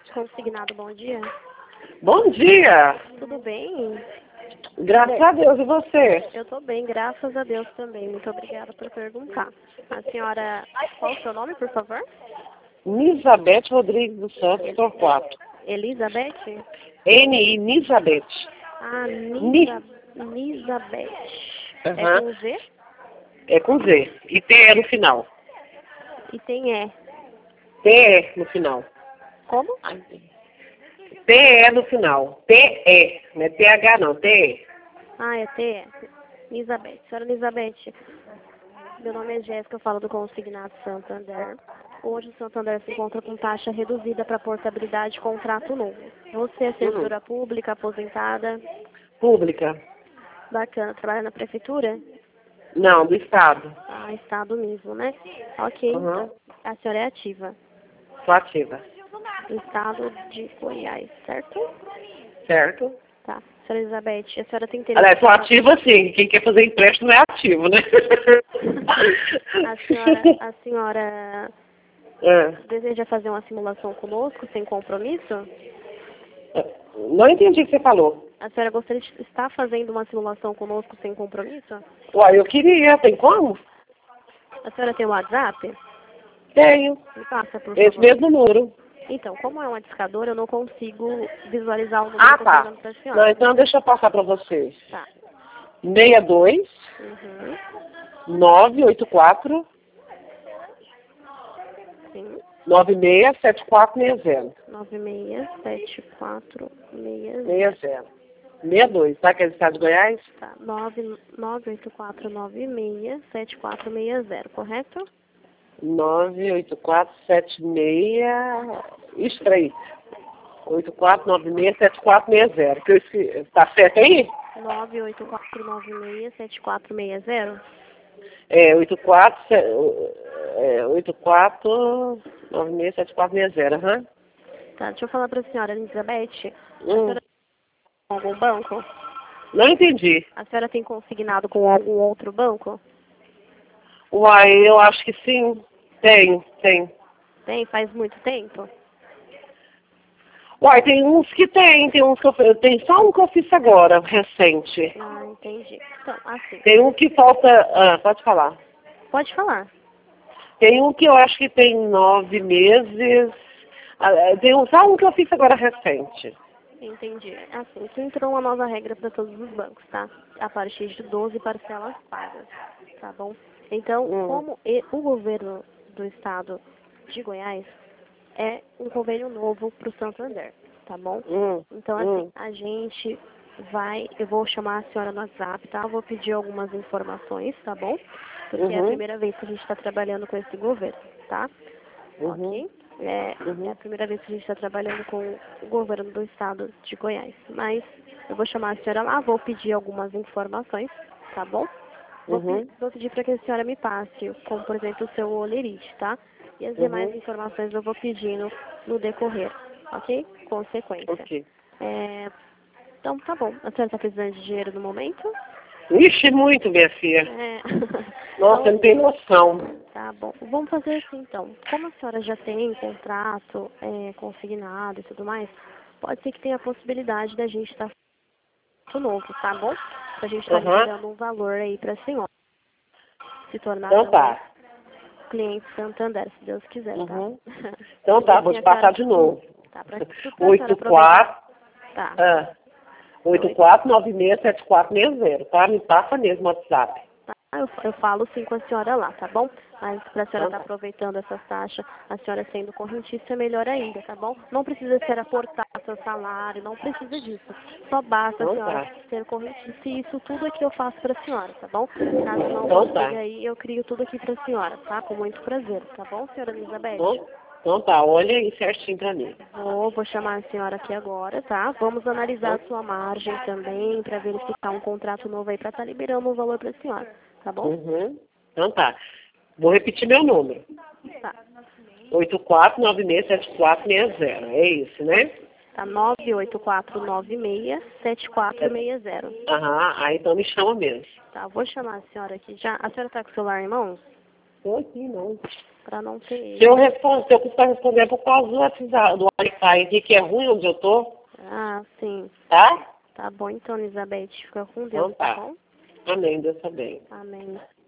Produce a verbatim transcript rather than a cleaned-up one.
Consignado, bom dia. Bom dia! Tudo bem? Graças a Deus, e você? Eu tô bem, graças a Deus também. Muito obrigada por perguntar. A senhora, qual o seu nome, por favor? Nisabete Rodrigues dos Santos, Torquato. Elizabeth? N I, Nisabete. Ah, Ni. Nisa, Nisabeth. É Aham. com Z? É com Z. E T E no final. E tem E. T E no final. Como? T E no final. T E. Não é T H não, T E. Ah, é T E. Elizabeth. Senhora Elizabeth, meu nome é Jéssica, eu falo do Consignado Santander. Hoje o Santander se encontra com taxa reduzida para portabilidade de contrato novo. Você é servidora pública, aposentada? Pública. Bacana. Trabalha na prefeitura? Não, do Estado. Ah, estado mesmo, né? Ok, Uhum. então a senhora é ativa. Sou ativa. Do estado de Goiás, certo? Certo? Tá. Senhora Elizabeth, a senhora tem interesse... Aliás, sou ativa sim. Quem quer fazer empréstimo é ativo, né? A senhora, a senhora É. deseja fazer uma simulação conosco, sem compromisso? Não entendi o que você falou. A senhora gostaria de estar fazendo uma simulação conosco sem compromisso? Uai, eu queria. Tem como? A senhora tem o WhatsApp? Tenho. Me passa, por Esse favor. mesmo número. Então, como é uma discadora, eu não consigo visualizar o número Ah, que eu estou tá. dando para a senhora. Não, então deixa eu passar para vocês. Tá. seis dois, Uhum. nove oito quatro, Sim. nove seis sete quatro seis zero. nove seis sete quatro seis zero. seis zero. seis dois, tá? Que é do estado de Goiás? Tá. nove oito quatro nove seis sete quatro seis zero, correto? nove oito quatro sete seis... Isso, peraí. oito quatro nove seis sete quatro seis zero. Que eu esque... Tá certo aí? nove oito quatro nove seis sete quatro seis zero? É, oito quatro... É, oito quatro nove seis sete quatro seis zero, aham. Tá, deixa eu falar para a senhora Elizabeth. A Hum. senhora tem algum banco? Não entendi. A senhora tem consignado com algum outro banco? Uai, eu acho que sim. Tenho, tenho. Tem? Faz muito tempo? Uai, tem uns que tem, tem uns que eu fiz. Tem só um que eu fiz agora, recente. Ah, entendi. Então, assim. Tem um que falta. Ah, pode falar. Pode falar. Tem um que eu acho que tem nove meses. Ah, tem um, só um que eu fiz agora recente. Entendi. Assim, que entrou uma nova regra para todos os bancos, tá? A partir de doze parcelas pagas, tá bom? Então, Hum. como e- o governo do estado de Goiás é um convênio novo para o Santander, tá bom? Hum. Então, assim, Hum. a gente vai, eu vou chamar a senhora no WhatsApp, tá? Eu vou pedir algumas informações, tá bom? Porque é a Uhum. primeira vez que a gente está trabalhando com esse governo, tá? Uhum. Ok? É, Uhum. é a primeira vez que a gente está trabalhando com o governo do estado de Goiás. Mas eu vou chamar a senhora lá, vou pedir algumas informações, tá bom? Vou, pe- Uhum. vou pedir para que a senhora me passe, como por exemplo o seu olerite, tá? E as demais Uhum. informações eu vou pedindo no decorrer, ok? Consequência. Ok. É, então tá bom. A senhora está precisando de dinheiro no momento? Ixi, muito, minha filha. É. Nossa, Então, não tem noção. tá bom. Vamos fazer assim, então. Como a senhora já tem contrato é, consignado e tudo mais, pode ser que tenha a possibilidade da gente estar de novo, tá bom? A gente está Aham. liberando um valor aí para a senhora se tornar Então também tá. cliente Santander, se Deus quiser, tá? Uhum. Então tá, vou Assim, te a passar senhora- de novo. Tá, pra, pra senhora Oito aproveitar. quatro. Tá. Ah. oito quatro nove seis sete quatro seis zero, tá? Me passa mesmo o WhatsApp. Tá, eu, eu falo sim com a senhora lá, tá bom? Mas para a senhora Então estar tá. aproveitando essas taxas, a senhora sendo correntista é melhor ainda, tá bom? Não precisa ser aportar seu salário, não precisa disso. Só basta a Então senhora tá. ser correntista e isso tudo aqui eu faço para a senhora, tá bom? Caso não Então tá. consiga aí, eu crio tudo aqui para a senhora, tá? Com muito prazer, tá bom, senhora Elizabeth? Então, então tá, olha aí certinho pra mim. Vou, vou chamar a senhora aqui agora, tá? Vamos analisar a sua margem também para verificar um contrato novo aí para estar liberando o valor para a senhora, tá bom? Uhum. Então tá. Vou repetir meu número. Tá. oito quatro nove seis sete quatro seis zero. É isso, né? Tá nove oito quatro nove seis sete quatro seis zero. Aham, aí então me chama mesmo. Tá, vou chamar a senhora aqui já. A senhora tá com o celular em mãos? Tô aqui, não. Pra não ter Se eu, erro. responder, se eu precisar responder é por causa do WhatsApp, do Wi-Fi aqui, que é ruim onde eu tô, Ah, sim. tá? Tá bom então, Elizabeth. Fica com Então Deus, tá tá. bom? Amém, Deus tá bem. Amém.